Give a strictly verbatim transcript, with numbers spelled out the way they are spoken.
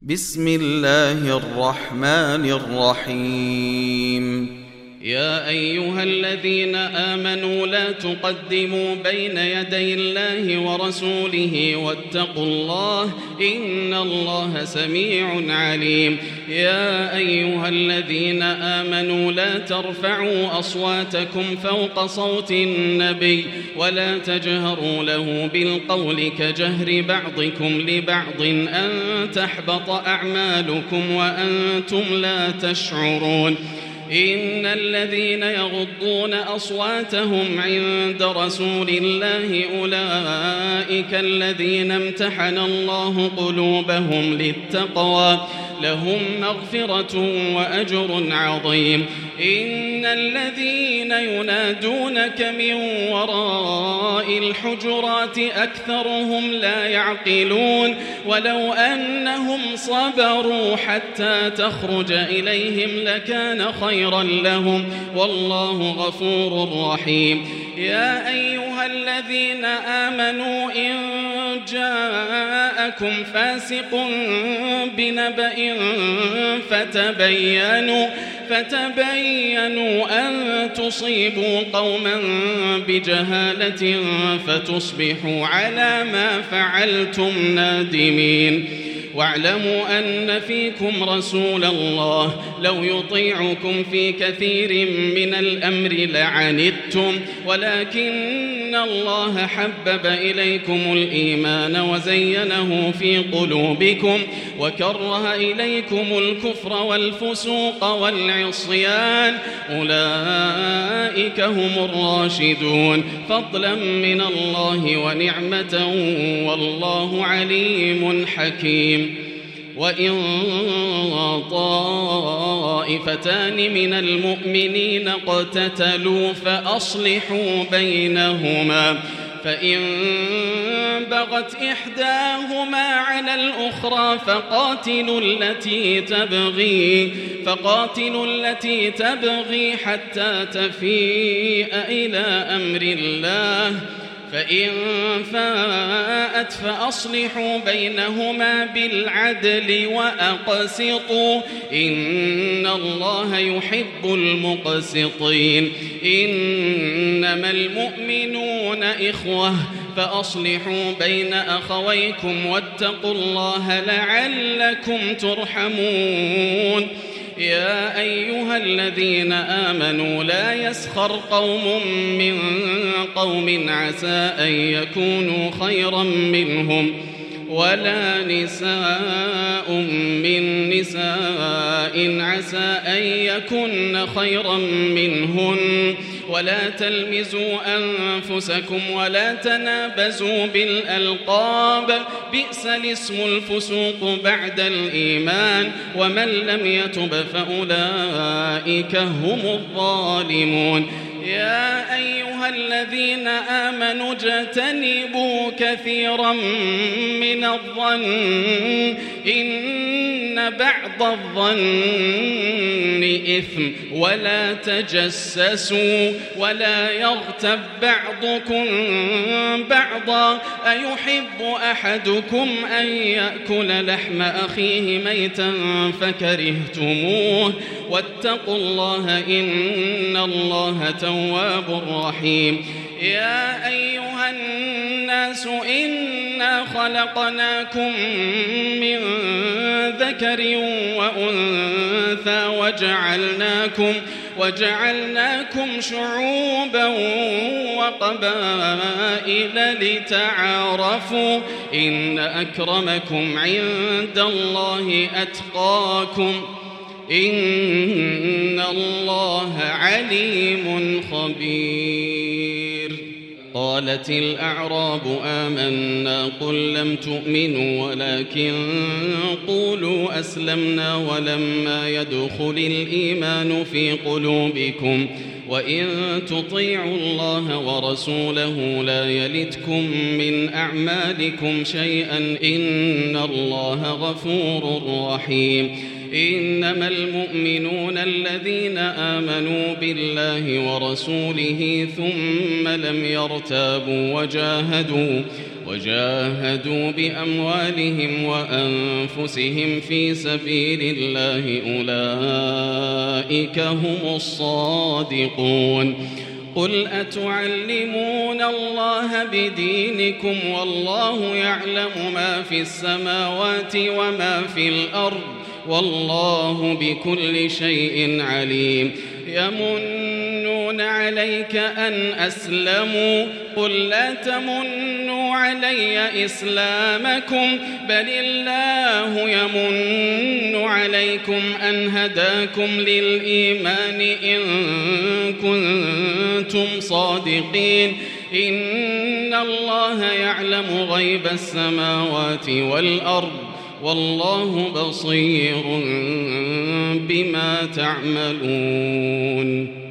بسم الله الرحمن الرحيم. يا أيها الذين آمنوا لا تقدموا بين يدي الله ورسوله واتقوا الله إن الله سميع عليم. يا أيها الذين آمنوا لا ترفعوا أصواتكم فوق صوت النبي ولا تجهروا له بالقول كجهر بعضكم لبعض أن تحبط أعمالكم وأنتم لا تشعرون. إن الذين يغضون أصواتهم عند رسول الله أولئك الذين امتحن الله قلوبهم للتقوى لهم مغفرة وأجر عظيم. إن الذين ينادونك من وراء الحجرات أكثرهم لا يعقلون ولو أنهم صبروا حتى تخرج إليهم لكان خيرا لهم والله غفور رحيم. يا أيها الذين آمنوا إن جاءكم فاسق بنبأ فتبينوا فتبينوا أن تصيبوا قوما بجهالة فتصبحوا على ما فعلتم نادمين. واعلموا أن فيكم رسول الله لو يطيعكم في كثير من الأمر لعنتم ولكن الله حبب إليكم الإيمان وزينه في قلوبكم وكره إليكم الكفر والفسوق والعصيان أولئك هم الراشدون فضلا من الله ونعمة والله عليم حكيم. وإن طائفتان من المؤمنين اقتتلوا فأصلحوا بينهما فإن بغت إحداهما على الأخرى فقاتلوا التي تبغي فقاتلوا التي تبغي حتى تفيء إلى أمر الله فإن فاءت فأصلحوا بينهما بالعدل وأقسطوا إن الله يحب المقسطين. إنما المؤمنون إخوة فأصلحوا بين أخويكم واتقوا الله لعلكم ترحمون. يا أيها الذين آمنوا لا يسخر قوم من قوم عسى أن يكونوا خيرا منهم ولا نساء من نساء عسى أن يكن خيرا منهن ولا تلمزوا أنفسكم ولا تنابزوا بالألقاب بئس الاسم الفسوق بعد الإيمان ومن لم يتب فأولئك هم الظالمون. يا أيها الذين آمنوا اجتنبوا كثيرا من الظن إن بعض الظن إثم ولا تجسسوا ولا يغتب بعضكم بعضا أيحب أحدكم أن يأكل لحم أخيه ميتا فكرهتموه واتقوا الله إن الله تواب رحيم. يا أيها الناس إنا خلقناكم من ذكر وأنثى وجعلناكم وجعلناكم شعوبا وقبائل لتعارفوا إن أكرمكم عند الله أتقاكم إن الله عليم خبير. قالت الأعراب آمنا قل لم تؤمنوا ولكن قولوا أسلمنا ولما يدخل الإيمان في قلوبكم وإن تطيعوا الله ورسوله لا يلتكم من أعمالكم شيئا إن الله غفور رحيم. إنما المؤمنون الذين آمنوا بالله ورسوله ثم لم يرتابوا وجاهدوا وجاهدوا بأموالهم وأنفسهم في سبيل الله أولئك هم الصادقون قل أتعلمون الله بدينكم والله يعلم ما في السماوات وما في الأرض والله بكل شيء عليم يمنون عليك أن أسلموا قل لا تمنوا علي إسلامكم بل الله يمن عليكم أن هداكم للإيمان إن كنتم صادقين إن الله يعلم غيب السماوات والأرض والله بصير بما تعملون.